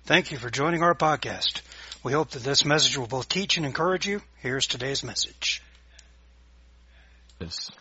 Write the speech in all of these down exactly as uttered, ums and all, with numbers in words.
Thank you for joining our podcast. We hope that this message will both teach and encourage you. Here's today's message. Yes.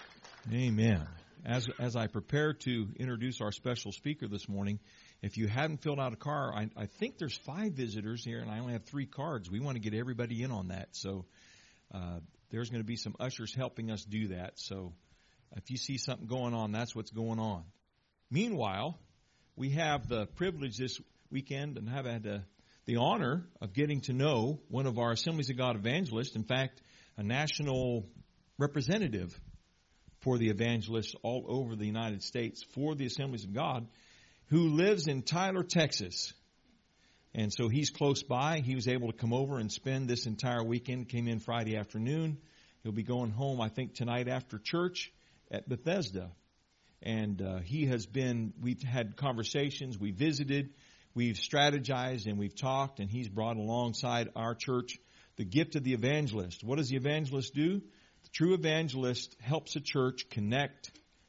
Amen. As as I prepare to introduce our special speaker this morning, if you hadn't filled out a card, I, I think there's five visitors here, and I only have three cards. We want to get everybody in on that. So uh, there's going to be some ushers helping us do that. So if you see something going on, that's what's going on. Meanwhile, we have the privilege this weekend and have had the, the honor of getting to know one of our Assemblies of God evangelists. In fact, a national representative for the evangelists all over the United States for the Assemblies of God, who lives in Tyler, Texas. And so he's close by. He was able to come over and spend this entire weekend. Came in Friday afternoon. He'll be going home, I think, tonight after church at Bethesda. And uh, he has been, we've had conversations, we visited, we've strategized, and we've talked, and he's brought alongside our church the gift of the evangelist. What does the evangelist do? The true evangelist helps a church connect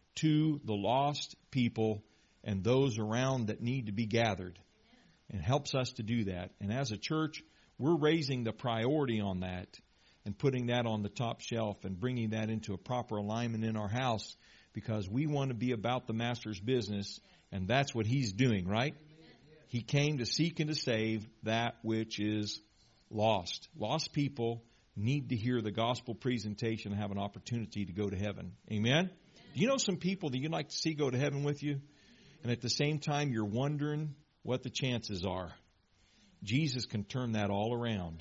to the lost people and those around that need to be gathered, and helps us to do that. And as a church, we're raising the priority on that and putting that on the top shelf and bringing that into a proper alignment in our house, because we want to be about the Master's business, and that's what He's doing, right? He came to seek and to save that which is lost. Lost people need to hear the gospel presentation and have an opportunity to go to heaven. Amen? Do you know some people that you'd like to see go to heaven with you? And at the same time, you're wondering what the chances are. Jesus can turn that all around.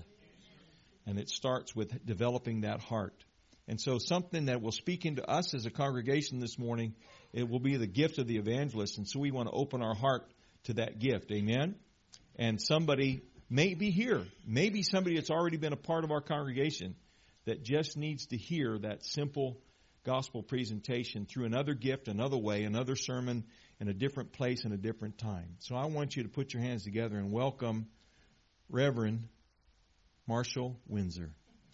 And it starts with developing that heart. And so something that will speak into us as a congregation this morning, it will be the gift of the evangelist. And so we want to open our heart to that gift. Amen? And somebody may be here. Maybe somebody that's already been a part of our congregation that just needs to hear that simple gospel presentation through another gift, another way, another sermon, in a different place and a different time. So I want you to put your hands together and welcome Reverend Marshall Windsor.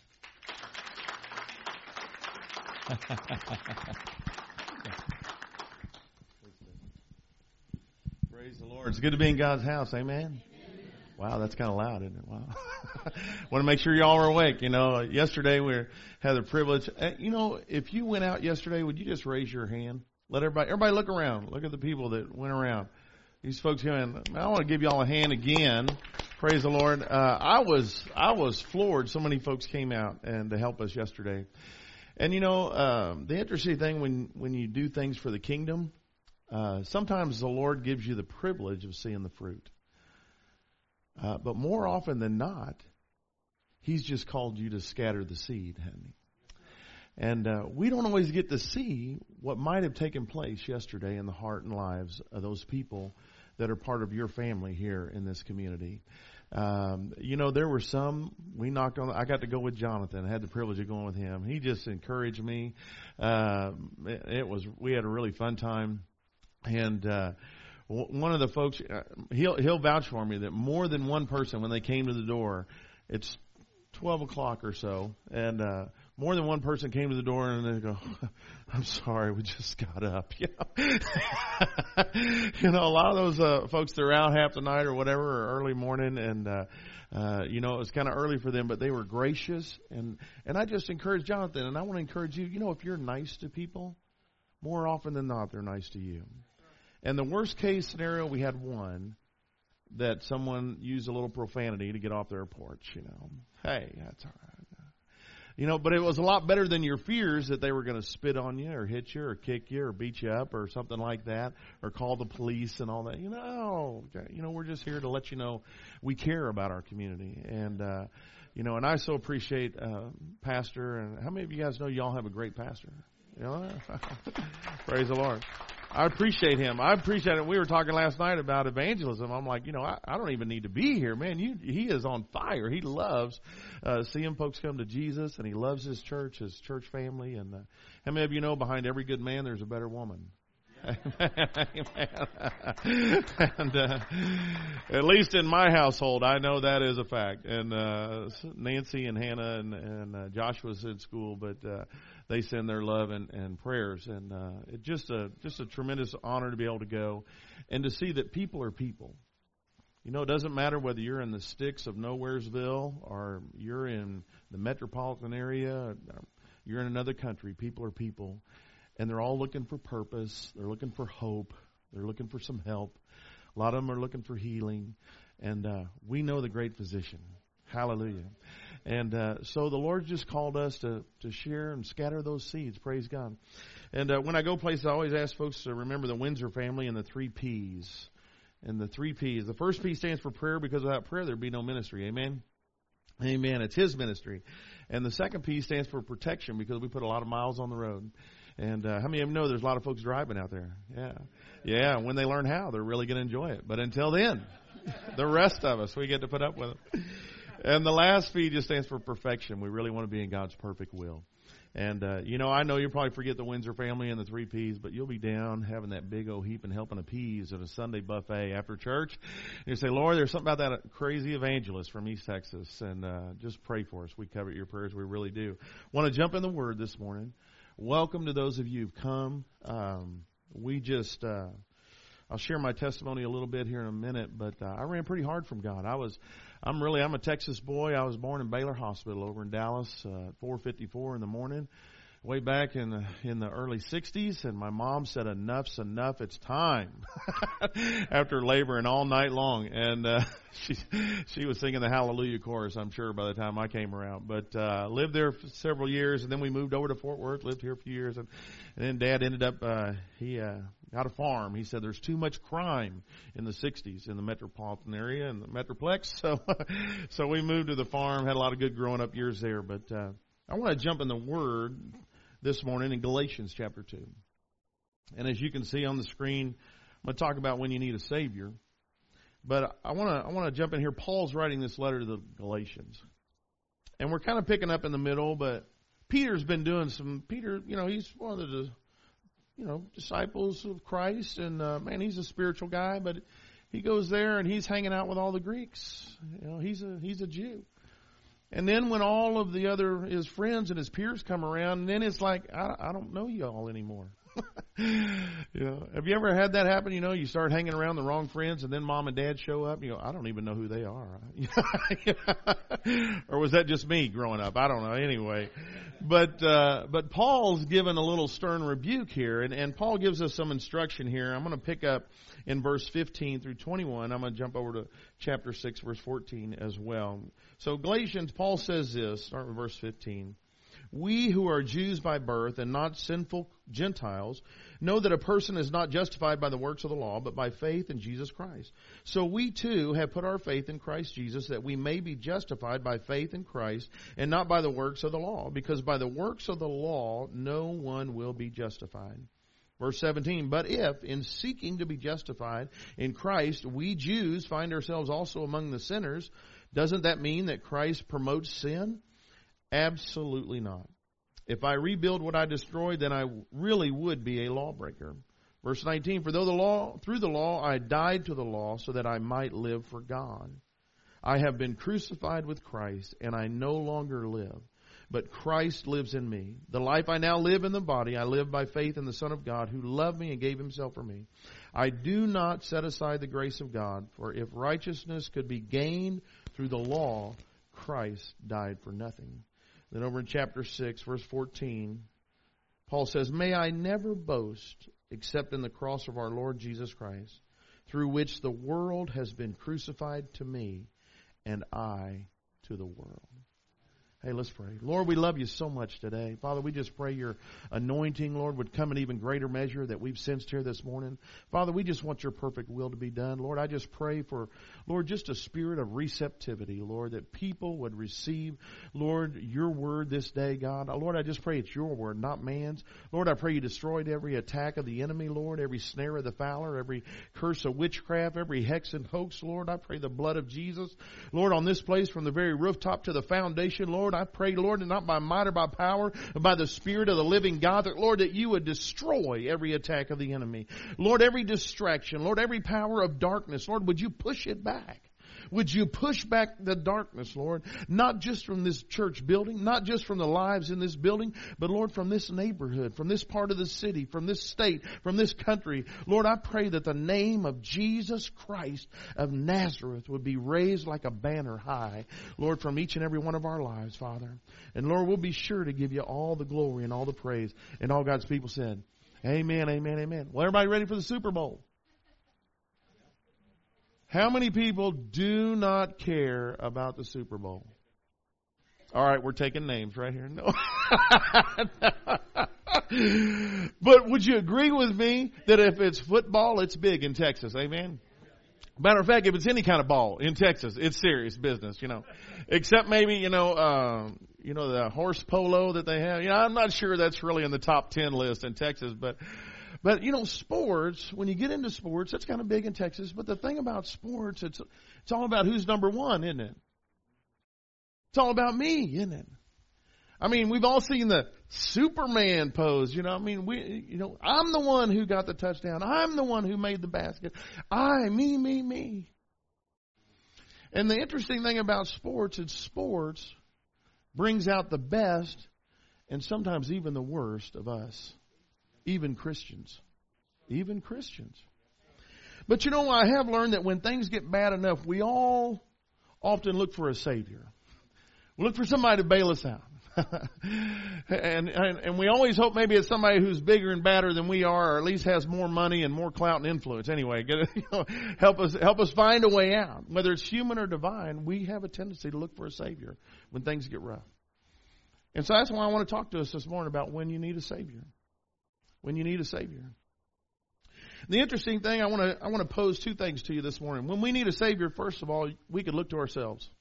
Praise the Lord. It's good to be in God's house. Amen. Wow, that's kind of loud, isn't it? Wow. Want to make sure y'all are awake. You know, yesterday we had the privilege. You know, if you went out yesterday, would you just raise your hand? Let everybody, everybody look around. Look at the people that went around. These folks here, and I want to give y'all a hand again. Praise the Lord. Uh, I was, I was floored. So many folks came out and to help us yesterday. And you know, um, the interesting thing when, when you do things for the kingdom, uh, sometimes the Lord gives you the privilege of seeing the fruit. Uh, but more often than not, He's just called you to scatter the seed, hasn't He? And uh, we don't always get to see what might have taken place yesterday in the heart and lives of those people that are part of your family here in this community. Um, you know, there were some, we knocked on, I got to go with Jonathan. I had the privilege of going with him. He just encouraged me. Uh, it, it was, we had a really fun time. And uh, one of the folks, uh, he'll, he'll vouch for me that more than one person, when they came to the door, it's twelve o'clock or so, and uh, more than one person came to the door and they go, I'm sorry, we just got up. You know, you know a lot of those uh, folks, they're out half the night or whatever, or early morning, and, uh, uh, you know, it was kind of early for them, but they were gracious. And, and I just encourage Jonathan, and I want to encourage you, you know, if you're nice to people, more often than not, they're nice to you. And the worst case scenario, we had one that someone used a little profanity to get off their porch, you know. Hey, that's all right. You know, but it was a lot better than your fears that they were going to spit on you or hit you or kick you or beat you up or something like that, or call the police and all that. You know, you know, we're just here to let you know we care about our community. And, uh, you know, and I so appreciate uh, Pastor. And how many of you guys know y'all have a great pastor? You know, praise the Lord. I appreciate him. I appreciate it. We were talking last night about evangelism. I'm like, you know, I, I don't even need to be here, man. You, he is on fire. He loves uh, seeing folks come to Jesus, and he loves his church, his church family. And uh, how many of you know behind every good man there's a better woman? And uh, at least in my household, I know that is a fact. And uh, Nancy and Hannah and, and uh, Joshua's in school, but uh, they send their love and, and prayers. And uh, it's just a just a tremendous honor to be able to go and to see that people are people. You know, it doesn't matter whether you're in the sticks of Nowheresville or you're in the metropolitan area, you're in another country. People are people, and they're all looking for purpose. They're looking for hope. They're looking for some help. A lot of them are looking for healing, and uh, we know the great physician. Hallelujah. And uh, so the Lord just called us to, to share and scatter those seeds. Praise God. And uh, when I go places, I always ask folks to remember the Windsor family and the three P's. And the three P's. The first P stands for prayer, because without prayer there'd be no ministry. Amen? Amen. It's His ministry. And the second P stands for protection, because we put a lot of miles on the road. And uh, how many of you know there's a lot of folks driving out there? Yeah. Yeah, when they learn how, they're really going to enjoy it. But until then, the rest of us, we get to put up with it. And the last P just stands for perfection. We really want to be in God's perfect will. And, uh, you know, I know you'll probably forget the Windsor family and the three P's, but you'll be down having that big old heap and helping a peas at a Sunday buffet after church. And you say, Lord, there's something about that crazy evangelist from East Texas. And uh, just pray for us. We covet your prayers. We really do. Want to jump in the Word this morning. Welcome to those of you who've come. Um, we just... Uh, I'll share my testimony a little bit here in a minute, but uh, I ran pretty hard from God. I was, I'm really, I'm a Texas boy. I was born in Baylor Hospital over in Dallas uh, at four fifty-four in the morning, way back in the, in the early sixties, and my mom said, enough's enough, it's time, after laboring all night long. And uh, she she was singing the Hallelujah chorus, I'm sure, by the time I came around. But uh, lived there for several years, and then we moved over to Fort Worth, lived here a few years, and, and then Dad ended up, uh, he... Uh, got a farm. He said there's too much crime in the sixties in the metropolitan area and the Metroplex. So, so we moved to the farm, had a lot of good growing up years there. But uh, I want to jump in the Word this morning in Galatians chapter two. And as you can see on the screen, I'm going to talk about when you need a Savior. But I want to I want to jump in here. Paul's writing this letter to the Galatians. And we're kind of picking up in the middle, but Peter's been doing some, Peter, you know, he's one of the you know, disciples of Christ, and uh, man, he's a spiritual guy, but he goes there and he's hanging out with all the Greeks. You know, he's a he's a Jew. And then when all of the other his friends and his peers come around, then it's like, I, I don't know you all anymore. You know, have you ever had that happen? You know, you start hanging around the wrong friends, and then mom and dad show up. And you go, I don't even know who they are. Or was that just me growing up? I don't know. Anyway, but uh, but Paul's given a little stern rebuke here, and, and Paul gives us some instruction here. I'm going to pick up in verse fifteen through twenty-one. I'm going to jump over to chapter six, verse fourteen as well. So Galatians, Paul says this. Start with verse fifteen. We who are Jews by birth and not sinful Gentiles know that a person is not justified by the works of the law, but by faith in Jesus Christ. So we too have put our faith in Christ Jesus, that we may be justified by faith in Christ and not by the works of the law, because by the works of the law no one will be justified. Verse seventeen, but if in seeking to be justified in Christ we Jews find ourselves also among the sinners, doesn't that mean that Christ promotes sin? Absolutely not. If I rebuild what I destroyed, then I really would be a lawbreaker. Verse nineteen, for though the law, through the law I died to the law so that I might live for God. I have been crucified with Christ, and I no longer live, but Christ lives in me. The life I now live in the body, I live by faith in the Son of God, who loved me and gave himself for me. I do not set aside the grace of God, for if righteousness could be gained through the law, Christ died for nothing. Then over in chapter six, verse fourteen, Paul says, may I never boast except in the cross of our Lord Jesus Christ, through which the world has been crucified to me, and I to the world. Hey, let's pray. Lord, we love you so much today. Father, we just pray your anointing, Lord, would come in even greater measure that we've sensed here this morning. Father, we just want your perfect will to be done. Lord, I just pray for, Lord, just a spirit of receptivity, Lord, that people would receive, Lord, your word this day, God. Lord, I just pray it's your word, not man's. Lord, I pray you destroyed every attack of the enemy, Lord, every snare of the fowler, every curse of witchcraft, every hex and hoax, Lord. I pray the blood of Jesus, Lord, on this place from the very rooftop to the foundation, Lord. I pray, Lord, and not by might or by power, but by the Spirit of the living God, that, Lord, that you would destroy every attack of the enemy. Lord, every distraction, Lord, every power of darkness, Lord, would you push it back? Would you push back the darkness, Lord, not just from this church building, not just from the lives in this building, but Lord, from this neighborhood, from this part of the city, from this state, from this country. Lord, I pray that the name of Jesus Christ of Nazareth would be raised like a banner high, Lord, from each and every one of our lives, Father. And Lord, we'll be sure to give you all the glory and all the praise. And all God's people said, amen, amen, amen. Well, everybody ready for the Super Bowl? How many people do not care about the Super Bowl? All right, we're taking names right here. No. But would you agree with me that if it's football, it's big in Texas? Amen? Matter of fact, if it's any kind of ball in Texas, it's serious business, you know. Except maybe, you know, uh, you know, the horse polo that they have. You know, I'm not sure that's really in the top ten list in Texas, but But, you know, sports, when you get into sports, that's kind of big in Texas. But the thing about sports, it's it's all about who's number one, isn't it? It's all about me, isn't it? I mean, we've all seen the Superman pose, you know. I mean, we, you know, I'm the one who got the touchdown. I'm the one who made the basket. I, me, me, me. And the interesting thing about sports is sports brings out the best and sometimes even the worst of us. Even Christians. Even Christians. But you know, I have learned that when things get bad enough, we all often look for a Savior. We look for somebody to bail us out. and, and and we always hope maybe it's somebody who's bigger and badder than we are, or at least has more money and more clout and influence. Anyway, get it, you know, help us help us find a way out. Whether it's human or divine, we have a tendency to look for a Savior when things get rough. And so that's why I want to talk to us this morning about when you need a Savior. When you need a Savior. The interesting thing, I want to I want to pose two things to you this morning. When we need a Savior, first of all, we could look to ourselves.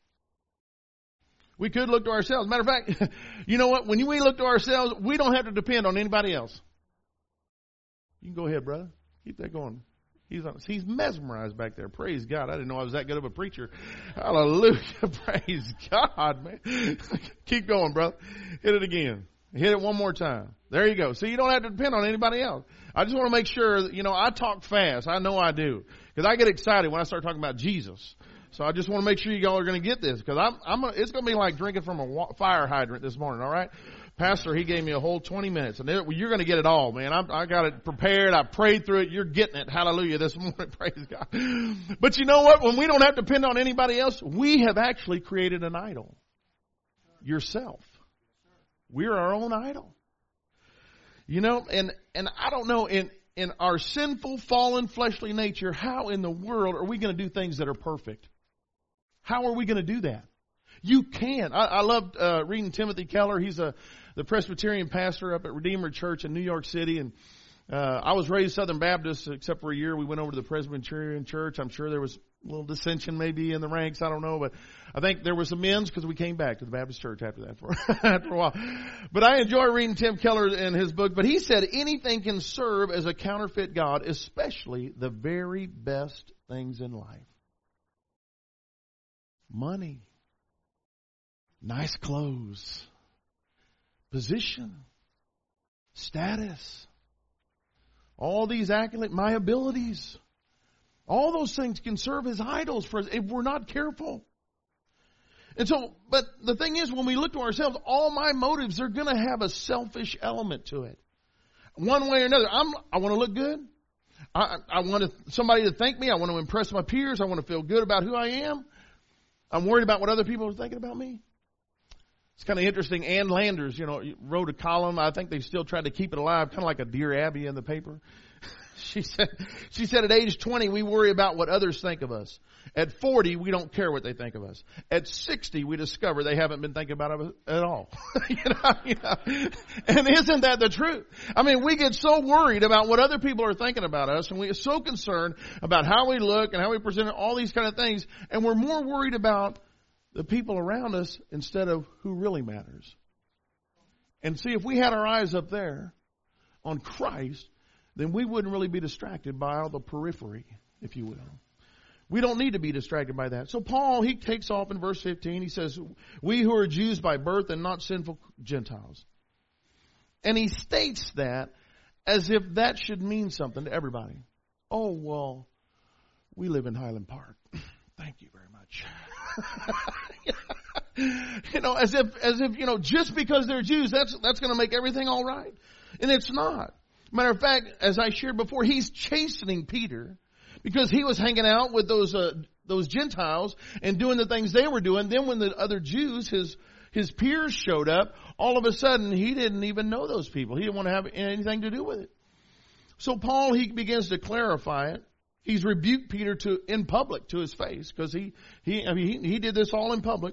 We could look to ourselves. Matter of fact, you know what? When we look to ourselves, we don't have to depend on anybody else. You can go ahead, brother. Keep that going. He's on, he's mesmerized back there. Praise God. I didn't know I was that good of a preacher. Hallelujah. Praise God, man. Keep going, brother. Hit it again. Hit it one more time. There you go. So you don't have to depend on anybody else. I just want to make sure that, you know, I talk fast. I know I do. Because I get excited when I start talking about Jesus. So I just want to make sure you all are going to get this. Because I'm, I'm, a, it's going to be like drinking from a fire hydrant this morning, all right? Pastor, he gave me a whole twenty minutes. And it, you're going to get it all, man. I'm, I got it prepared. I prayed through it. You're getting it. Hallelujah this morning. Praise God. But you know what? When we don't have to depend on anybody else, we have actually created an idol. Yourself. We're our own idol. You know, and, and I don't know, in, in our sinful, fallen, fleshly nature, how in the world are we going to do things that are perfect? How are we going to do that? You can. I, I loved uh, reading Timothy Keller. He's a the Presbyterian pastor up at Redeemer Church in New York City. And uh, I was raised Southern Baptist, except for a year we went over to the Presbyterian Church. I'm sure there was a little dissension maybe in the ranks. I don't know. But I think there was amends because we came back to the Baptist Church after that for, after a while. But I enjoy reading Tim Keller in his book. But he said anything can serve as a counterfeit God, especially the very best things in life. Money. Nice clothes. Position. Status. All these accolades. My abilities. All those things can serve as idols for us if we're not careful. And so, but the thing is, when we look to ourselves, all my motives are going to have a selfish element to it. One way or another. I'm, I want to look good. I, I want to, somebody to thank me. I want to impress my peers. I want to feel good about who I am. I'm worried about what other people are thinking about me. It's kind of interesting. Ann Landers, you know, wrote a column. I think they still tried to keep it alive, kind of like a Dear Abby in the paper. She said, she said at age twenty, we worry about what others think of us. At forty, we don't care what they think of us. At sixty, we discover they haven't been thinking about us at all. you know, you know? And isn't that the truth? I mean, we get so worried about what other people are thinking about us, and we are so concerned about how we look and how we present, all these kind of things, and we're more worried about the people around us instead of who really matters. And see, if we had our eyes up there on Christ, then we wouldn't really be distracted by all the periphery, if you will. We don't need to be distracted by that. So Paul, he takes off in verse fifteen. He says, we who are Jews by birth and not sinful Gentiles. And he states that as if that should mean something to everybody. Oh, well, we live in Highland Park. thank you very much. You know, as if, as if, you know, just because they're Jews, that's, that's going to make everything all right. And it's not. Matter of fact, as I shared before, he's chastening Peter because he was hanging out with those, uh, those Gentiles and doing the things they were doing. Then when the other Jews, his, his peers showed up, all of a sudden he didn't even know those people. He didn't want to have anything to do with it. So Paul, he begins to clarify it. He's rebuked Peter to, in public to his face because he, he, I mean, he, he did this all in public.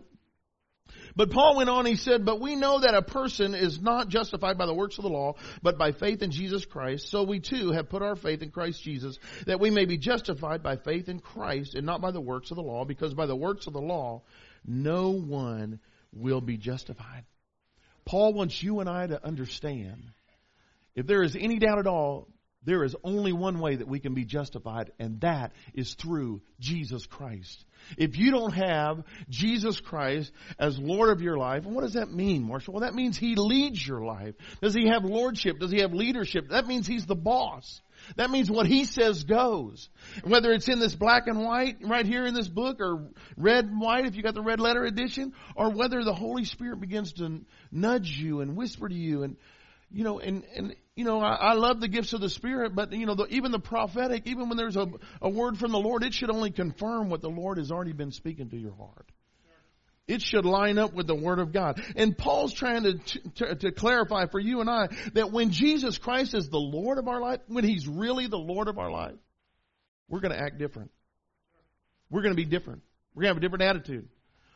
But Paul went on, he said, but we know that a person is not justified by the works of the law, but by faith in Jesus Christ. So we too have put our faith in Christ Jesus, that we may be justified by faith in Christ and not by the works of the law, because by the works of the law, no one will be justified. Paul wants you and I to understand, if there is any doubt at all, there is only one way that we can be justified, and that is through Jesus Christ. If you don't have Jesus Christ as Lord of your life, what does that mean, Marshall? Well, that means He leads your life. Does He have lordship? Does He have leadership? That means He's the boss. That means what He says goes. Whether it's in this black and white right here in this book, or red and white if you got the red letter edition, or whether the Holy Spirit begins to nudge you and whisper to you, and you know, and, and, you know, I, I love the gifts of the Spirit, but, you know, the, even the prophetic, even when there's a, a word from the Lord, it should only confirm what the Lord has already been speaking to your heart. It should line up with the Word of God. And Paul's trying to, to, to clarify for you and I that when Jesus Christ is the Lord of our life, when He's really the Lord of our life, we're going to act different. We're going to be different. We're going to have a different attitude.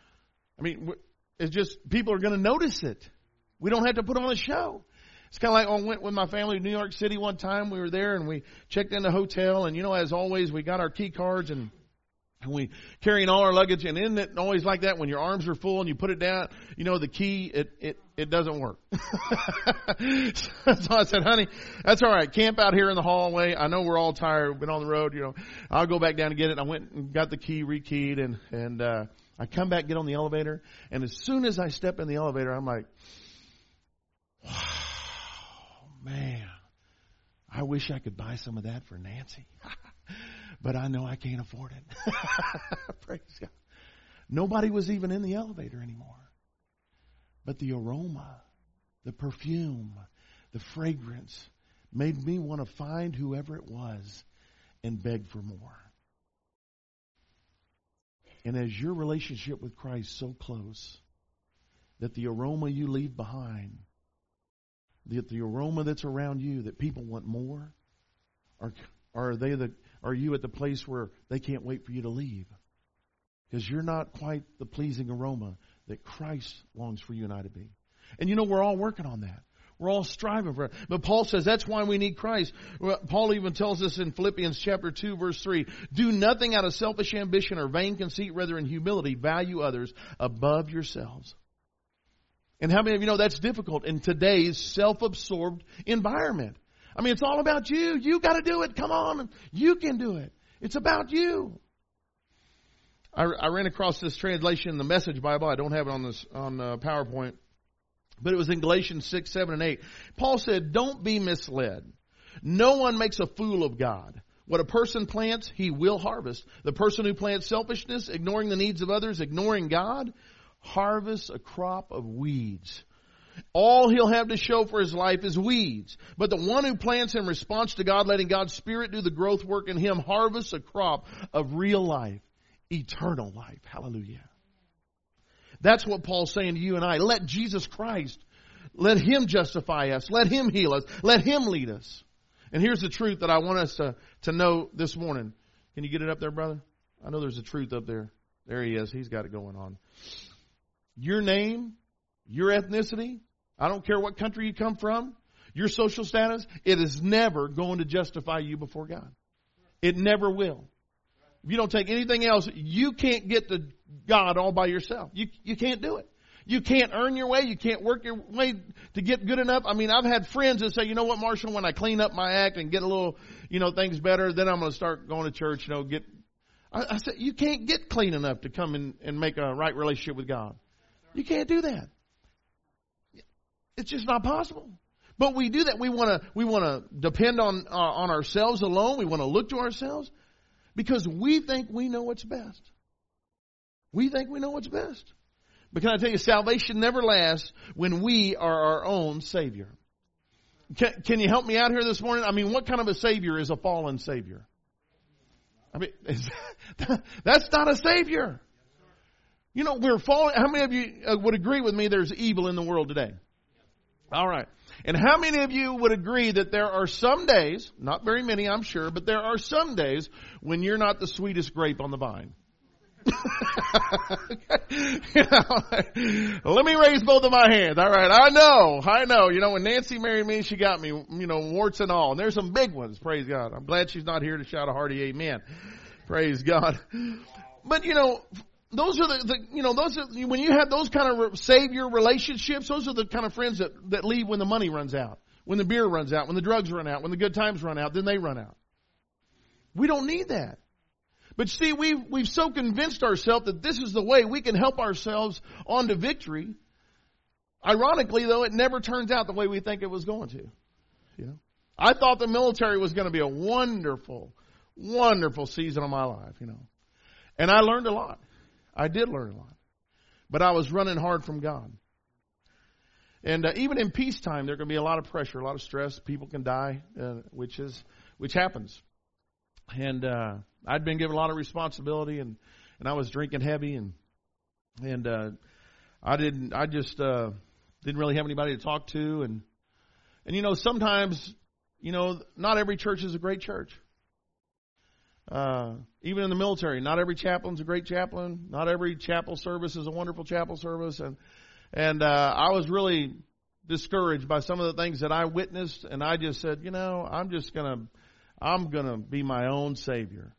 I mean, it's just, people are going to notice it. We don't have to put on a show. It's kind of like I went with my family to New York City one time. We were there and we checked in the hotel, and you know, as always, we got our key cards and and we carrying all our luggage. And isn't it always like that when your arms are full and you put it down? You know, the key it it it doesn't work. So I said, honey, that's all right. Camp out here in the hallway. I know we're all tired. We've been on the road. You know, I'll go back down and get it. And I went and got the key rekeyed, and and uh, I come back, get on the elevator, and as soon as I step in the elevator, I'm like, wow. Man, I wish I could buy some of that for Nancy. But I know I can't afford it. Praise God. Nobody was even in the elevator anymore. But the aroma, the perfume, the fragrance made me want to find whoever it was and beg for more. And as your relationship with Christ so close that the aroma you leave behind, The, the aroma that's around you, that people want more, or are they the are you at the place where they can't wait for you to leave? Because you're not quite the pleasing aroma that Christ longs for you and I to be. And you know, we're all working on that. We're all striving for it. But Paul says that's why we need Christ. Paul even tells us in Philippians chapter two, verse three, do nothing out of selfish ambition or vain conceit, rather in humility value others above yourselves. And how many of you know that's difficult in today's self-absorbed environment? I mean, it's all about you. You got to do it. Come on. You can do it. It's about you. I, I ran across this translation in the Message Bible. I don't have it on this on uh, PowerPoint. But it was in Galatians six, seven, and eight. Paul said, don't be misled. No one makes a fool of God. What a person plants, he will harvest. The person who plants selfishness, ignoring the needs of others, ignoring God, harvests a crop of weeds. All he'll have to show for his life is weeds. But the one who plants in response to God, letting God's Spirit do the growth work in him, harvests a crop of real life, eternal life. Hallelujah. That's what Paul's saying to you and I. Let Jesus Christ, let Him justify us. Let Him heal us. Let Him lead us. And here's the truth that I want us to, to know this morning. Can you get it up there, brother? I know there's a truth up there. There he is. He's got it going on. Your name, your ethnicity, I don't care what country you come from, your social status, it is never going to justify you before God. It never will. If you don't take anything else, you can't get to God all by yourself. You you can't do it. You can't earn your way. You can't work your way to get good enough. I mean, I've had friends that say, you know what, Marshall, when I clean up my act and get a little, you know, things better, then I'm going to start going to church, you know, get, I, I said, you can't get clean enough to come in and make a right relationship with God. You can't do that. It's just not possible. But we do that. We want to, we want to depend on, uh, on ourselves alone. We want to look to ourselves because we think we know what's best. We think we know what's best. But can I tell you, salvation never lasts when we are our own Savior. Can, can you help me out here this morning? I mean, what kind of a Savior is a fallen Savior? I mean, is, that's not a Savior. You know, we're falling. How many of you would agree with me there's evil in the world today? All right. And how many of you would agree that there are some days, not very many I'm sure, but there are some days when you're not the sweetest grape on the vine? You know, let me raise both of my hands. All right. I know. I know. You know, when Nancy married me, she got me, you know, warts and all. And there's some big ones. Praise God. I'm glad she's not here to shout a hearty amen. Praise God. But, you know, those are the, the you know, those are, when you have those kind of Savior relationships, those are the kind of friends that, that leave when the money runs out, when the beer runs out, when the drugs run out, when the good times run out, then they run out. We don't need that. But see, we've, we've so convinced ourselves that this is the way we can help ourselves on to victory. Ironically, though, it never turns out the way we think it was going to. You know, I thought the military was going to be a wonderful, wonderful season of my life, you know. And I learned a lot. I did learn a lot. But I was running hard from God. And uh, even in peacetime, there can be a lot of pressure, a lot of stress. People can die, uh, which is which happens. And uh, I'd been given a lot of responsibility, and, and I was drinking heavy, and and uh, I didn't. I just uh, didn't really have anybody to talk to, and and you know sometimes you know not every church is a great church. Uh, even in the military, not every chaplain's a great chaplain. Not every chapel service is a wonderful chapel service, and and uh, I was really discouraged by some of the things that I witnessed, and I just said, you know, I'm just gonna. I'm going to be my own Savior.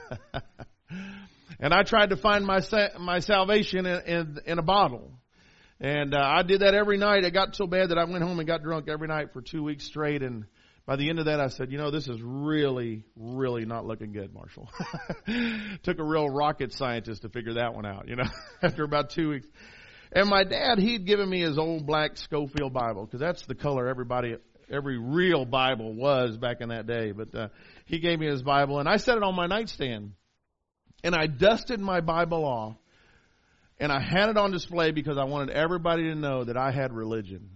And I tried to find my my salvation in, in, in a bottle. And uh, I did that every night. It got so bad that I went home and got drunk every night for two weeks straight. And by the end of that, I said, you know, this is really, really not looking good, Marshall. Took a real rocket scientist to figure that one out, you know, after about two weeks. And my dad, he'd given me his old black Schofield Bible, because that's the color everybody Every real Bible was back in that day. But uh, he gave me his Bible, and I set it on my nightstand. And I dusted my Bible off, and I had it on display because I wanted everybody to know that I had religion.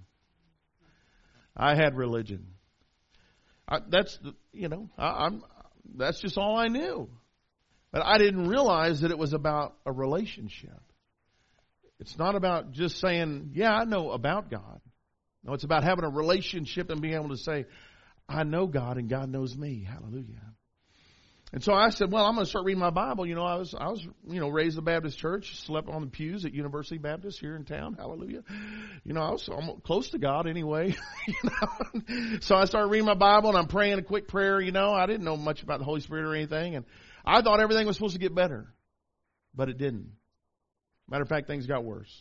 I had religion. I, that's, the, you know, I, I'm. That's just all I knew. But I didn't realize that it was about a relationship. It's not about just saying, yeah, I know about God. No, it's about having a relationship and being able to say, I know God and God knows me. Hallelujah. And so I said, well, I'm going to start reading my Bible. You know, I was, I was, you know, raised in a Baptist church, slept on the pews at University Baptist here in town. Hallelujah. You know, I was almost close to God anyway. You know? So I started reading my Bible, and I'm praying a quick prayer. You know, I didn't know much about the Holy Spirit or anything. And I thought everything was supposed to get better, but it didn't. Matter of fact, things got worse.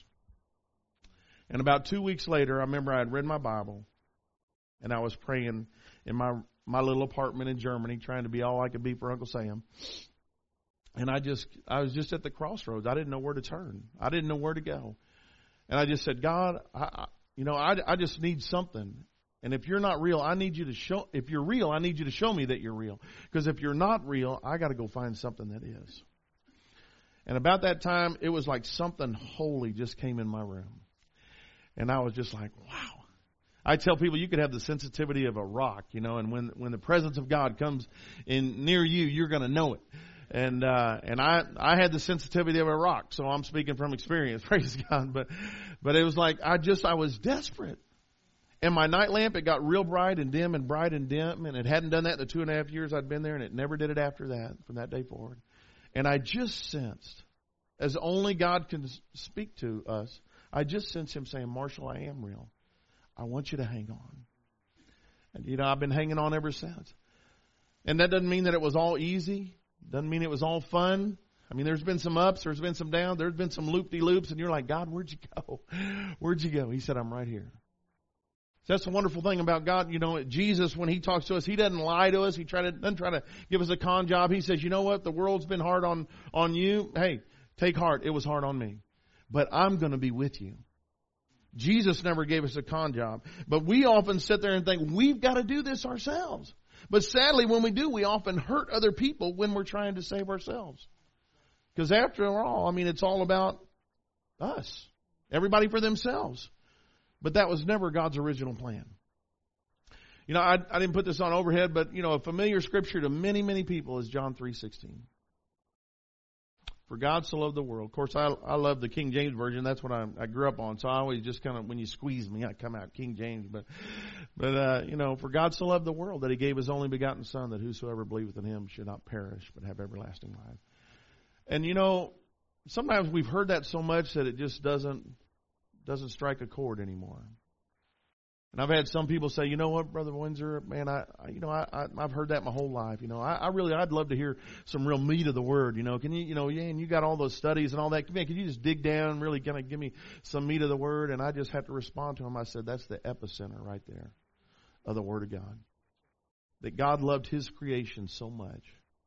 And about two weeks later, I remember I had read my Bible, and I was praying in my my little apartment in Germany, trying to be all I could be for Uncle Sam. And I just I was just at the crossroads. I didn't know where to turn. I didn't know where to go. And I just said, God, I, I, you know, I, I just need something. And if you're not real, I need you to show. If you're real, I need you to show me that you're real. Because if you're not real, I got to go find something that is. And about that time, it was like something holy just came in my room. And I was just like, wow. I tell people you could have the sensitivity of a rock, you know, and when when the presence of God comes in near you, you're going to know it. And uh, and I I had the sensitivity of a rock, so I'm speaking from experience, praise God. But but it was like I just I was desperate. And my night lamp, it got real bright and dim and bright and dim, and it hadn't done that in the two and a half years I'd been there, and it never did it after that, from that day forward. And I just sensed, as only God can speak to us, I just sensed Him saying, Marshall, I am real. I want you to hang on. And, you know, I've been hanging on ever since. And that doesn't mean that it was all easy. Doesn't mean it was all fun. I mean, there's been some ups, there's been some downs, there's been some loop-de-loops, and you're like, God, where'd you go? Where'd you go? He said, I'm right here. So that's the wonderful thing about God. You know, Jesus, when He talks to us, He doesn't lie to us. He try to, doesn't try to give us a con job. He says, you know what? The world's been hard on, on you. Hey, take heart. It was hard on me. But I'm going to be with you. Jesus never gave us a con job. But we often sit there and think, we've got to do this ourselves. But sadly, when we do, we often hurt other people when we're trying to save ourselves. Because after all, I mean, it's all about us. Everybody for themselves. But that was never God's original plan. You know, I, I didn't put this on overhead, but, you know, a familiar scripture to many, many people is John three sixteen. For God so loved the world. Of course, I I love the King James Version. That's what I, I grew up on. So I always just kind of, when you squeeze me, I come out King James. But, but uh, you know, for God so loved the world that He gave His only begotten Son, that whosoever believeth in Him should not perish, but have everlasting life. And, you know, sometimes we've heard that so much that it just doesn't doesn't strike a chord anymore. And I've had some people say, you know what, Brother Windsor, man, I, I you know, I, I, I've heard that my whole life. You know, I, I really, I'd love to hear some real meat of the word. You know, can you, you know, yeah, and you got all those studies and all that. Man, can you just dig down and really kind of give me some meat of the word? And I just have to respond to him. I said, that's the epicenter right there of the Word of God. That God loved His creation so much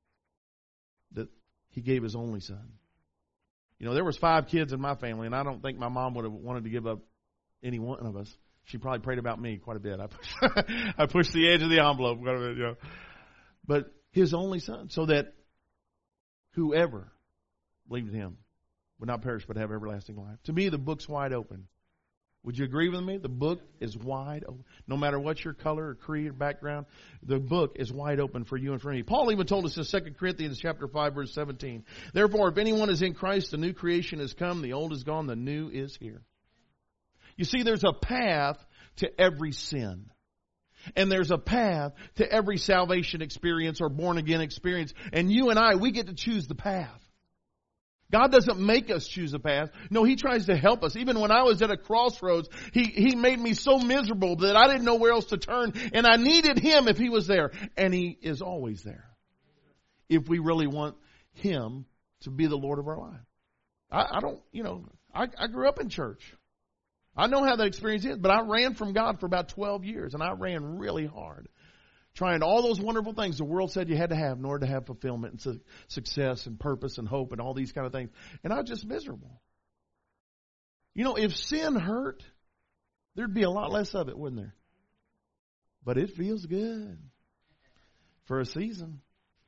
that He gave His only Son. You know, there was five kids in my family, and I don't think my mom would have wanted to give up any one of us. She probably prayed about me quite a bit. I pushed, I pushed the edge of the envelope quite a bit, you know. But His only Son, so that whoever believed in Him would not perish but have everlasting life. To me, the book's wide open. Would you agree with me? The book is wide open. No matter what your color or creed or background, the book is wide open for you and for me. Paul even told us in Second Corinthians chapter five, verse seventeen. Therefore, if anyone is in Christ, the new creation has come, the old is gone, the new is here. You see, there's a path to every sin. And there's a path to every salvation experience or born-again experience. And you and I, we get to choose the path. God doesn't make us choose a path. No, He tries to help us. Even when I was at a crossroads, He, He made me so miserable that I didn't know where else to turn. And I needed Him if He was there. And He is always there. If we really want Him to be the Lord of our life. I, I don't, you know, I, I grew up in church. I know how that experience is, but I ran from God for about twelve years, and I ran really hard, trying all those wonderful things the world said you had to have in order to have fulfillment and su- success and purpose and hope and all these kind of things. And I was just miserable. You know, if sin hurt, there'd be a lot less of it, wouldn't there? But it feels good for a season.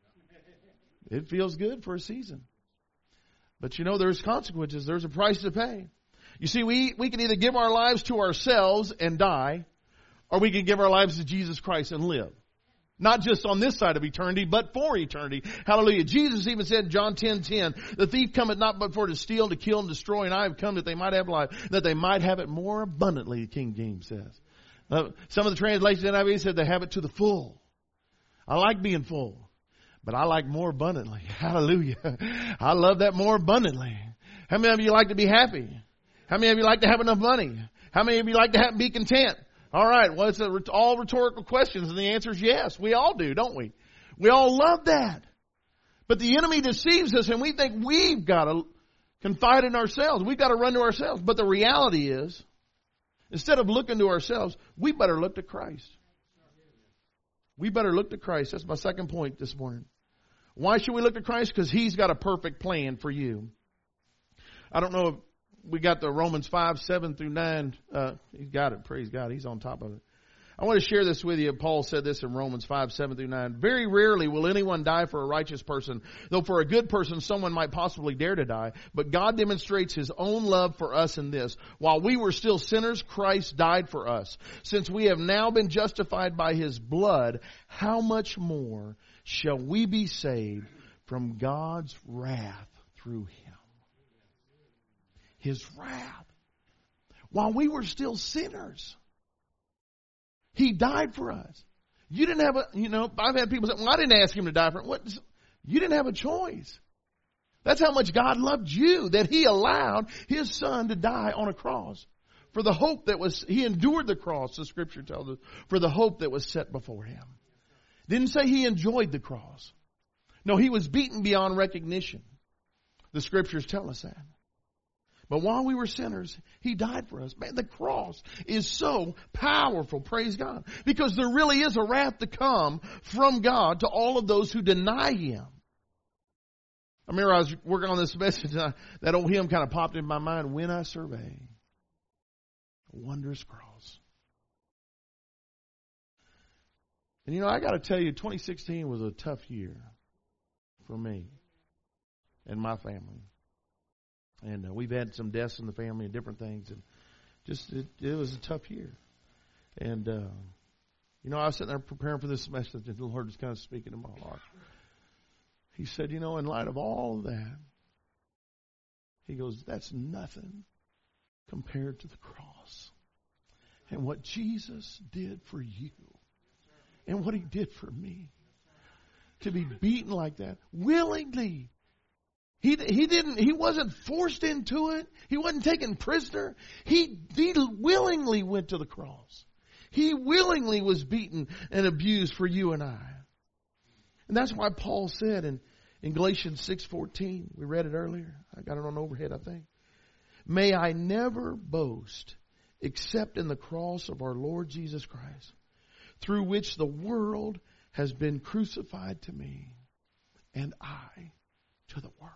It feels good for a season. But you know, there's consequences. There's a price to pay. You see, we, we can either give our lives to ourselves and die, or we can give our lives to Jesus Christ and live. Not just on this side of eternity, but for eternity. Hallelujah. Jesus even said in John ten ten, the thief cometh not but for to steal, to kill, and destroy, and I have come that they might have life, that they might have it more abundantly, King James says. Uh, some of the translations in N I V said they have it to the full. I like being full, but I like more abundantly. Hallelujah. I love that more abundantly. How many of you like to be happy? How many of you like to have enough money? How many of you like to have, be content? All right, well, it's a, all rhetorical questions, and the answer is yes. We all do, don't we? We all love that. But the enemy deceives us, and we think we've got to confide in ourselves. We've got to run to ourselves. But the reality is, instead of looking to ourselves, we better look to Christ. We better look to Christ. That's my second point this morning. Why should we look to Christ? Because He's got a perfect plan for you. I don't know if we got the Romans five, seven through nine. Uh, he's got it. Praise God. He's on top of it. I want to share this with you. Paul said this in Romans five, seven through nine. Very rarely will anyone die for a righteous person, though for a good person someone might possibly dare to die. But God demonstrates His own love for us in this. While we were still sinners, Christ died for us. Since we have now been justified by His blood, how much more shall we be saved from God's wrath through Him? His wrath. While we were still sinners, He died for us. You didn't have a, you know, I've had people say, well, I didn't ask Him to die for it. What? You didn't have a choice. That's how much God loved you, that He allowed His Son to die on a cross. For the hope that was, He endured the cross, the Scripture tells us, for the hope that was set before Him. Didn't say He enjoyed the cross. No, He was beaten beyond recognition. The Scriptures tell us that. But while we were sinners, He died for us. Man, the cross is so powerful, praise God. Because there really is a wrath to come from God to all of those who deny Him. I remember I was working on this message, and I, that old hymn kind of popped in my mind. When I survey a wondrous cross. And you know, I got to tell you, twenty sixteen was a tough year for me. and my family. And uh, we've had some deaths in the family and different things. And just, it, it was a tough year. And, uh, you know, I was sitting there preparing for this message, and the Lord was kind of speaking to my heart. He said, you know, in light of all of that, He goes, that's nothing compared to the cross. And what Jesus did for you. And what He did for me. To be beaten like that. Willingly. He, he didn't, he wasn't forced into it. He wasn't taken prisoner. He, he willingly went to the cross. He willingly was beaten and abused for you and I. And that's why Paul said in, in Galatians six fourteen, we read it earlier. I got it on overhead, I think. May I never boast except in the cross of our Lord Jesus Christ, through which the world has been crucified to me, and I to the world.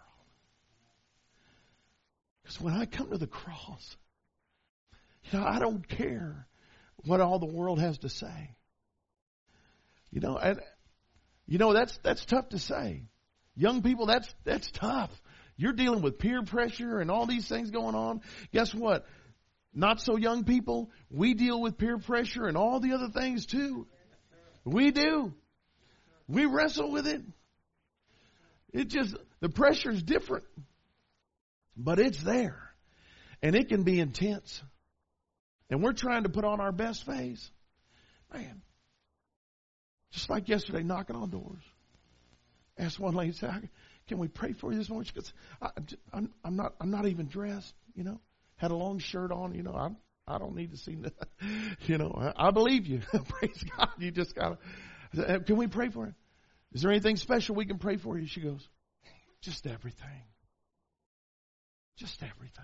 Because when I come to the cross, you know, I don't care what all the world has to say. You know, and you know that's that's tough to say. Young people, that's that's tough. You're dealing with peer pressure and all these things going on. Guess what? Not so young people, we deal with peer pressure and all the other things too. We do. We wrestle with it. It just, the pressure is different. But it's there. And it can be intense. And we're trying to put on our best face. Man. Just like yesterday, knocking on doors. Asked one lady, said, can we pray for you this morning? She goes, I, I'm, I'm not, I'm not even dressed, you know. Had a long shirt on, you know. I, I don't need to see nothing. You know, I, I believe you. Praise God. You just got to, can we pray for you? Is there anything special we can pray for you? She goes, just everything. Just everything.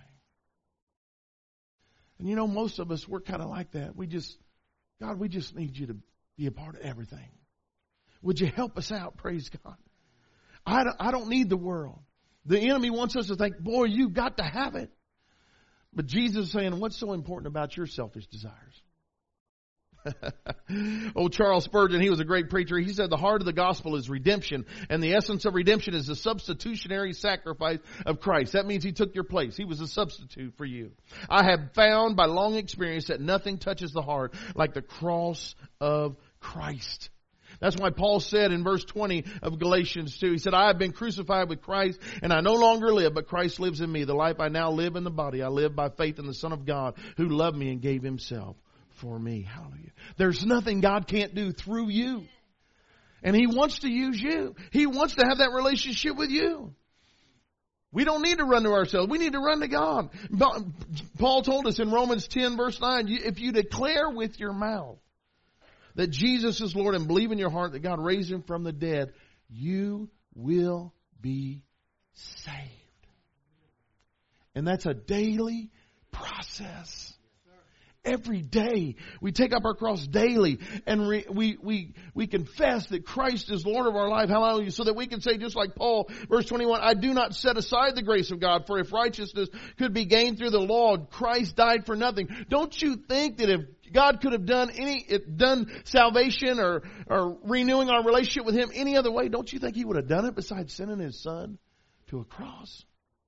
And you know, most of us, we're kind of like that. We just, God, we just need you to be a part of everything. Would you help us out? Praise God. I don't, I don't need the world. The enemy wants us to think, boy, you got to have it. But Jesus is saying, what's so important about your selfish desires? Oh, Charles Spurgeon, he was a great preacher. He said the heart of the gospel is redemption, and the essence of redemption is the substitutionary sacrifice of Christ. That means He took your place. He was a substitute for you. I have found by long experience that nothing touches the heart like the cross of Christ. That's why Paul said in verse twenty of Galatians two, he said, I have been crucified with Christ, and I no longer live, but Christ lives in me. The life I now live in the body, I live by faith in the Son of God, who loved me and gave Himself for me. Hallelujah. There's nothing God can't do through you. And He wants to use you. He wants to have that relationship with you. We don't need to run to ourselves. We need to run to God. Paul told us in Romans ten verse nine, if you declare with your mouth that Jesus is Lord and believe in your heart that God raised Him from the dead, you will be saved. And that's a daily process. Every day we take up our cross daily, and we, we we we confess that Christ is Lord of our life. Hallelujah! So that we can say, just like Paul, verse twenty-one, I do not set aside the grace of God, for if righteousness could be gained through the law, Christ died for nothing. Don't you think that if God could have done any done salvation or or renewing our relationship with Him any other way, don't you think He would have done it besides sending His Son to a cross?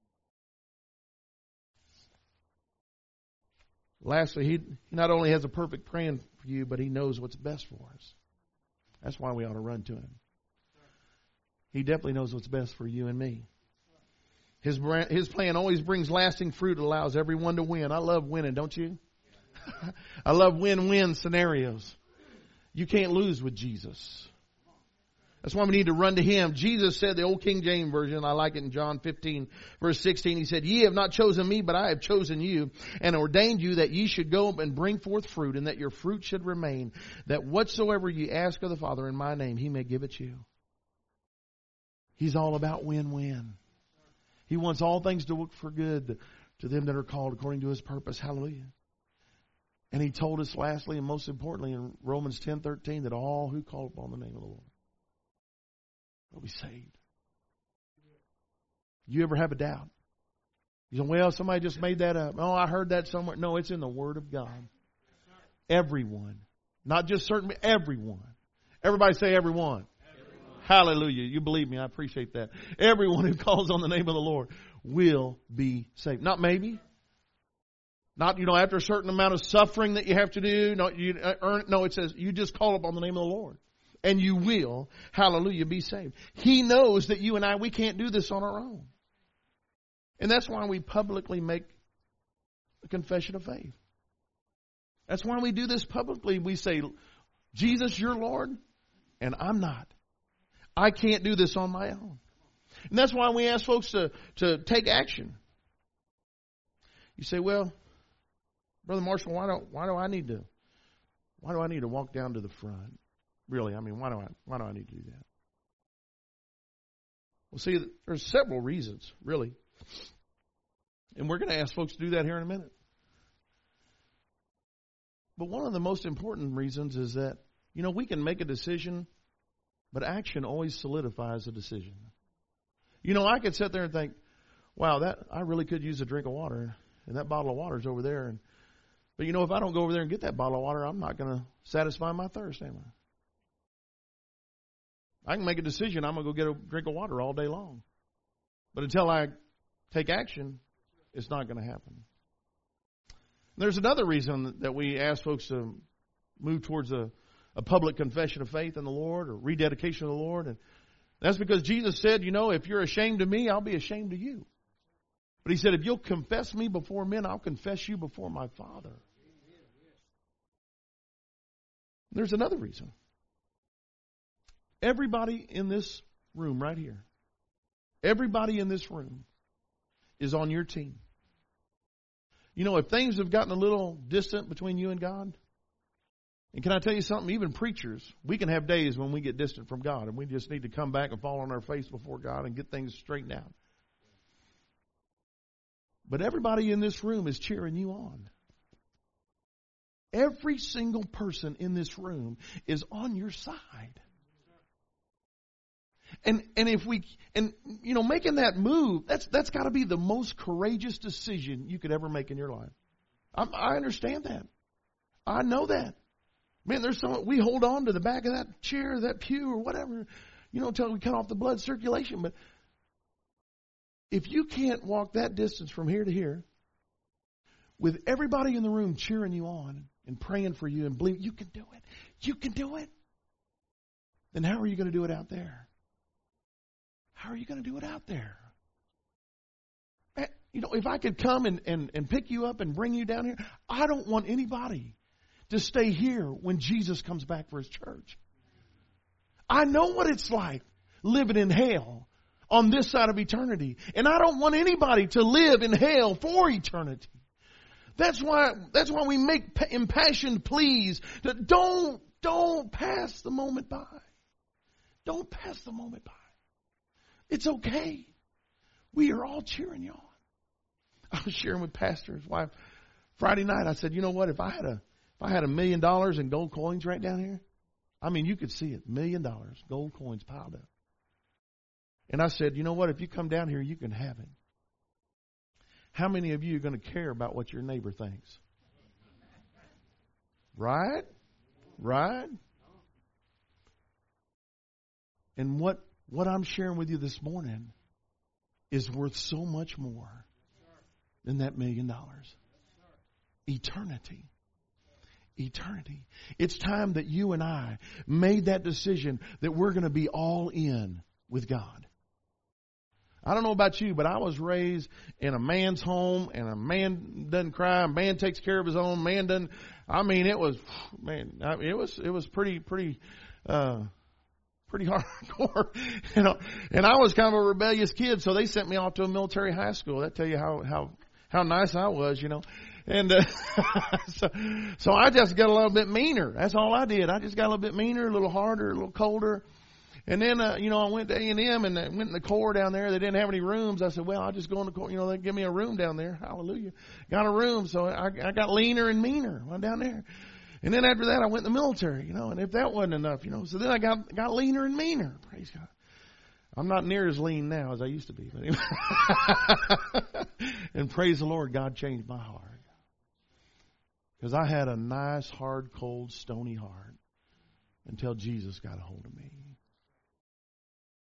Lastly, He not only has a perfect plan for you, but He knows what's best for us. That's why we ought to run to Him. He definitely knows what's best for you and me. His, his plan always brings lasting fruit. It allows everyone to win. I love winning, don't you? I love win-win scenarios. You can't lose with Jesus. That's why we need to run to Him. Jesus said, the old King James Version, I like it in John fifteen, verse sixteen, He said, ye have not chosen me, but I have chosen you, and ordained you that ye should go and bring forth fruit, and that your fruit should remain, that whatsoever ye ask of the Father in my name, He may give it you. He's all about win-win. He wants all things to work for good to them that are called according to His purpose. Hallelujah. And He told us lastly, and most importantly, in Romans ten thirteen, that all who call upon the name of the Lord will be saved. You ever have a doubt? You say, well, somebody just made that up. Oh, I heard that somewhere. No, it's in the Word of God. Everyone. Not just certain, everyone. Everybody say everyone. Everyone. Hallelujah. You believe me. I appreciate that. Everyone who calls on the name of the Lord will be saved. Not maybe. Not, you know, after a certain amount of suffering that you have to do. No, you earn, no, it says you just call upon the name of the Lord. And you will, hallelujah, be saved. He knows that you and I, we can't do this on our own. And that's why we publicly make a confession of faith. That's why we do this publicly. We say, Jesus, you're Lord, and I'm not. I can't do this on my own. And that's why we ask folks to, to take action. You say, well, Brother Marshall, why do why do I need to why do I need to walk down to the front? Really, I mean, why do I why do I need to do that? Well, see, there's several reasons, really. And we're going to ask folks to do that here in a minute. But one of the most important reasons is that, you know, we can make a decision, but action always solidifies a decision. You know, I could sit there and think, wow, that I really could use a drink of water, and that bottle of water is over there. And, but, you know, if I don't go over there and get that bottle of water, I'm not going to satisfy my thirst, am I? I can make a decision, I'm going to go get a drink of water all day long. But until I take action, it's not going to happen. There's another reason that we ask folks to move towards a, a public confession of faith in the Lord or rededication of the Lord. And that's because Jesus said, you know, if you're ashamed of me, I'll be ashamed of you. But he said, if you'll confess me before men, I'll confess you before my Father. There's another reason. Everybody in this room right here, everybody in this room is on your team. You know, if things have gotten a little distant between you and God, and can I tell you something? Even preachers, we can have days when we get distant from God, and we just need to come back and fall on our face before God and get things straightened out. But everybody in this room is cheering you on. Every single person in this room is on your side. And and if we and you know making that move, that's that's got to be the most courageous decision you could ever make in your life. I, I understand that. I know that. Man, there's some we hold on to the back of that chair, that pew, or whatever, you know, until we cut off the blood circulation. But if you can't walk that distance from here to here, with everybody in the room cheering you on and praying for you and believing you can do it, you can do it, then how are you going to do it out there? How are you going to do it out there? You know, if I could come and, and, and pick you up and bring you down here, I don't want anybody to stay here when Jesus comes back for his church. I know what it's like living in hell on this side of eternity. And I don't want anybody to live in hell for eternity. That's why, that's why we make impassioned pleas that don't, don't pass the moment by. Don't pass the moment by. It's okay. We are all cheering you on. I was sharing with Pastor's wife Friday night. I said, you know what? If I had a if I had a million dollars in gold coins right down here, I mean, you could see it, million dollars, gold coins piled up. And I said, you know what? If you come down here, you can have it. How many of you are going to care about what your neighbor thinks? Right? Right? And what What I'm sharing with you this morning is worth so much more than that million dollars. Eternity. Eternity. It's time that you and I made that decision that we're going to be all in with God. I don't know about you, but I was raised in a man's home, and a man doesn't cry, a man takes care of his own, man doesn't, I mean, it was, man, I mean, it was, it was pretty, pretty, uh, pretty hardcore, you know, and I was kind of a rebellious kid, so they sent me off to a military high school. That tell you how, how, how nice I was, you know, and, uh, so, so I just got a little bit meaner. That's all I did. I just got a little bit meaner, a little harder, a little colder. And then, uh, you know, I went to A and M and went in the Corps down there. They didn't have any rooms. I said, well, I'll just go in the Corps. You know, they give me a room down there. Hallelujah. Got a room. So I, I got leaner and meaner while down there. And then after that, I went in the military, you know, and if that wasn't enough, you know, so then I got, got leaner and meaner. Praise God. I'm not near as lean now as I used to be. But anyway. And praise the Lord, God changed my heart. Because I had a nice, hard, cold, stony heart until Jesus got a hold of me.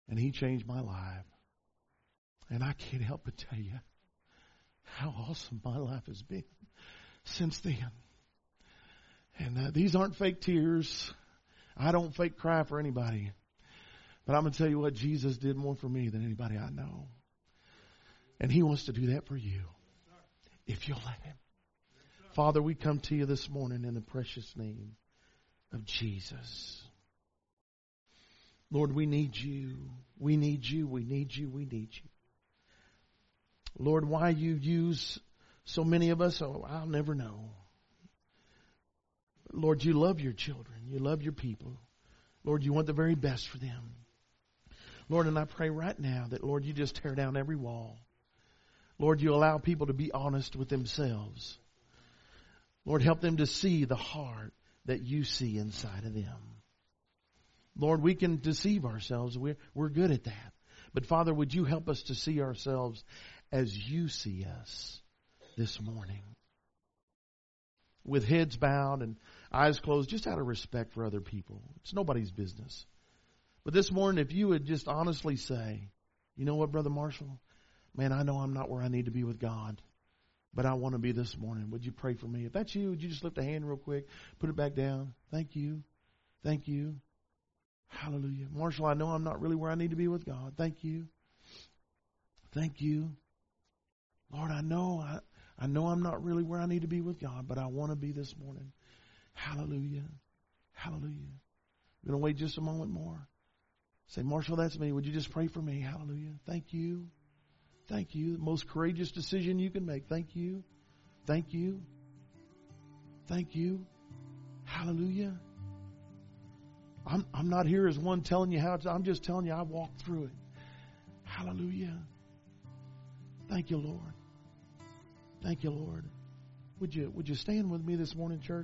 And He changed my life. And I can't help but tell you how awesome my life has been since then. And uh, these aren't fake tears. I don't fake cry for anybody. But I'm going to tell you what, Jesus did more for me than anybody I know. And He wants to do that for you, if you'll let Him. Father, we come to you this morning in the precious name of Jesus. Lord, we need you. We need you. We need you. We need you. Lord, why you use so many of us, oh, I'll never know. Lord, you love your children. You love your people. Lord, you want the very best for them. Lord, and I pray right now that, Lord, you just tear down every wall. Lord, you allow people to be honest with themselves. Lord, help them to see the heart that you see inside of them. Lord, we can deceive ourselves. We're, we're good at that. But Father, would you help us to see ourselves as you see us this morning? With heads bowed and eyes closed, just out of respect for other people. It's nobody's business. But this morning, if you would just honestly say, you know what, Brother Marshall? Man, I know I'm not where I need to be with God, but I want to be this morning. Would you pray for me? If that's you, would you just lift a hand real quick, put it back down? Thank you. Thank you. Hallelujah. Marshall, I know I'm not really where I need to be with God. Thank you. Thank you. Lord, I know I, I know I'm not really where I need to be with God, but I want to be this morning. Hallelujah. Hallelujah. I'm going to wait just a moment more. Say, Marshall, that's me. Would you just pray for me? Hallelujah. Thank you. Thank you. The most courageous decision you can make. Thank you. Thank you. Thank you. Hallelujah. I'm, I'm not here as one telling you how it's, I'm just telling you I walked through it. Hallelujah. Thank you, Lord. Thank you, Lord. Would you, would you stand with me this morning, church?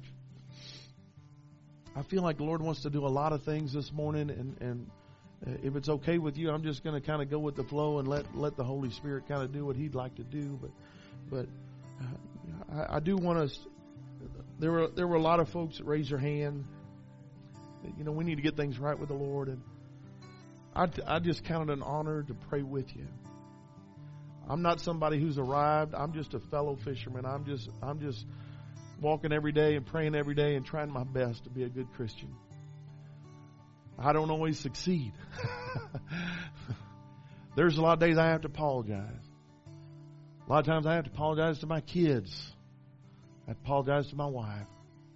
I feel like the Lord wants to do a lot of things this morning, and, and if it's okay with you, I'm just going to kind of go with the flow and let, let the Holy Spirit kind of do what He'd like to do. But, but uh, I, I do want to. There were there were a lot of folks that raised their hand. You know, we need to get things right with the Lord, and I, I just count it an honor to pray with you. I'm not somebody who's arrived. I'm just a fellow fisherman. I'm just I'm just walking every day and praying every day and trying my best to be a good Christian. I don't always succeed. There's a lot of days I have to apologize. A lot of times I have to apologize to my kids. I apologize to my wife.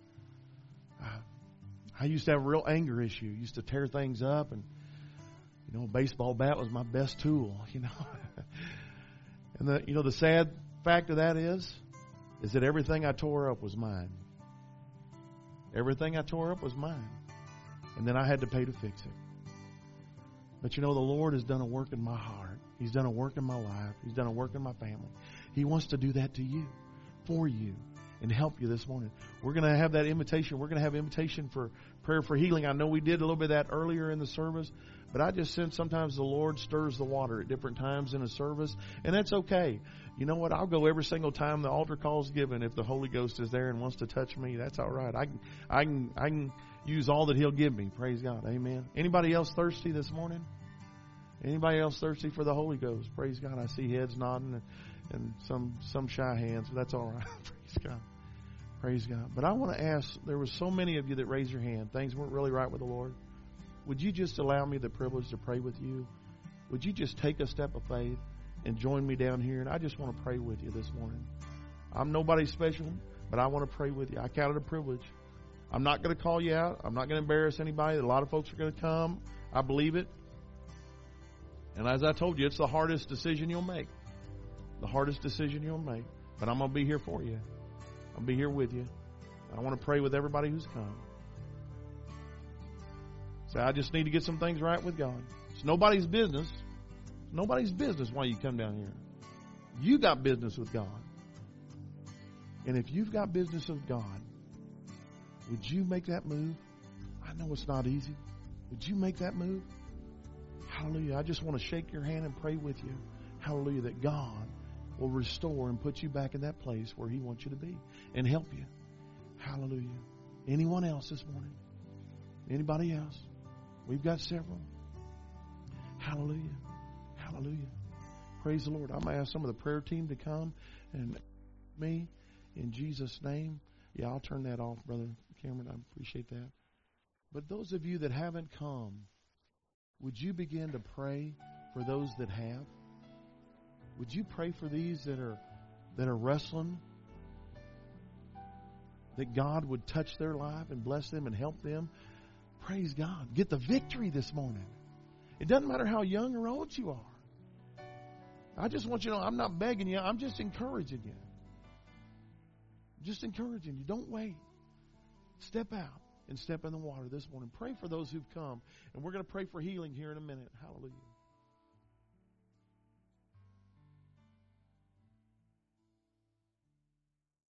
I, I used to have a real anger issue. Used to tear things up, and you know, a baseball bat was my best tool. You know, and the you know the sad fact of that is, is that everything I tore up was mine. Everything I tore up was mine. And then I had to pay to fix it. But you know, the Lord has done a work in my heart. He's done a work in my life. He's done a work in my family. He wants to do that to you, for you, and help you this morning. We're going to have that invitation. We're going to have invitation for prayer for healing. I know we did a little bit of that earlier in the service, but I just sense sometimes the Lord stirs the water at different times in a service, and that's okay. You know what? I'll go every single time the altar call is given. If the Holy Ghost is there and wants to touch me, that's all right. I can, I can, I can use all that He'll give me. Praise God. Amen. Anybody else thirsty this morning? Anybody else thirsty for the Holy Ghost? Praise God. I see heads nodding and, and some some shy hands, but that's all right. Praise God. Praise God. But I want to ask, there were so many of you that raised your hand. Things weren't really right with the Lord. Would you just allow me the privilege to pray with you? Would you just take a step of faith and join me down here? And I just want to pray with you this morning. I'm nobody special, but I want to pray with you. I count it a privilege. I'm not going to call you out. I'm not going to embarrass anybody. A lot of folks are going to come. I believe it. And as I told you, it's the hardest decision you'll make. The hardest decision you'll make. But I'm going to be here for you. I'll be here with you. I want to pray with everybody who's come. So I just need to get some things right with God. It's nobody's business. It's nobody's business why you come down here. You got business with God. And if you've got business with God, would you make that move? I know it's not easy. Would you make that move? Hallelujah. I just want to shake your hand and pray with you. Hallelujah. That God will restore and put you back in that place where He wants you to be and help you. Hallelujah. Anyone else this morning? Anybody else? We've got several. Hallelujah. Hallelujah. Praise the Lord. I'm going to ask some of the prayer team to come and me in Jesus' name. Yeah, I'll turn that off, Brother Cameron. I appreciate that. But those of you that haven't come, would you begin to pray for those that have? Would you pray for these that are that are wrestling? That God would touch their life and bless them and help them. Praise God. Get the victory this morning. It doesn't matter how young or old you are. I just want you to know, I'm not begging you. I'm just encouraging you. Just encouraging you. Don't wait. Step out and step in the water this morning. Pray for those who've come. And we're going to pray for healing here in a minute. Hallelujah.